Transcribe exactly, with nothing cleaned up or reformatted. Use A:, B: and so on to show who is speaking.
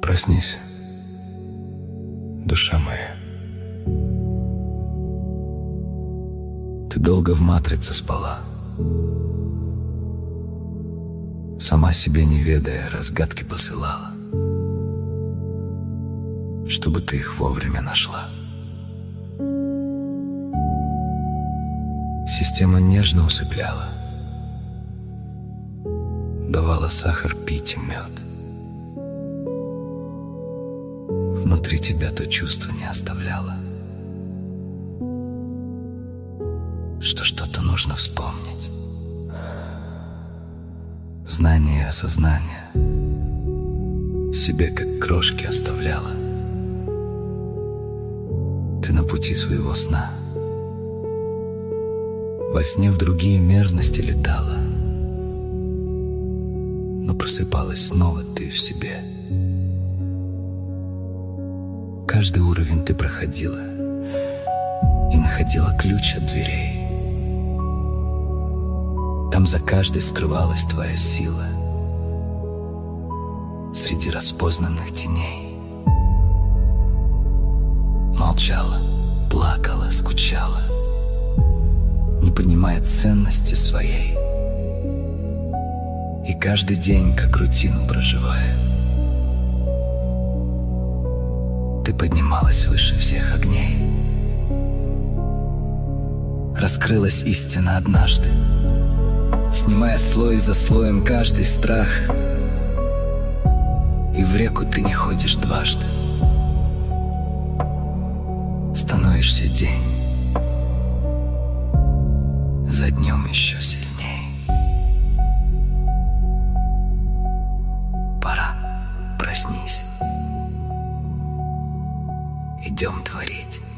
A: Проснись, душа моя. Ты долго в матрице спала, сама себе не ведая, разгадки посылала, чтобы ты их вовремя нашла. Система нежно усыпляла, давала сахар пить и мед. Внутри тебя то чувство не оставляло, что что-то нужно вспомнить. Знание и осознание себе как крошки оставляла. Ты на пути своего сна, во сне в другие мерности летала, но просыпалась снова ты в себе. Каждый уровень ты проходила и находила ключ от дверей. Там за каждой скрывалась твоя сила среди распознанных теней. Молчала, плакала, скучала, не понимая ценности своей. И каждый день, как рутину проживая, ты поднималась выше всех огней. Раскрылась истина однажды, снимая слой за слоем каждый страх. И в реку ты не ходишь дважды, становишься день за днем еще сильней. Пора, проснись, идем творить.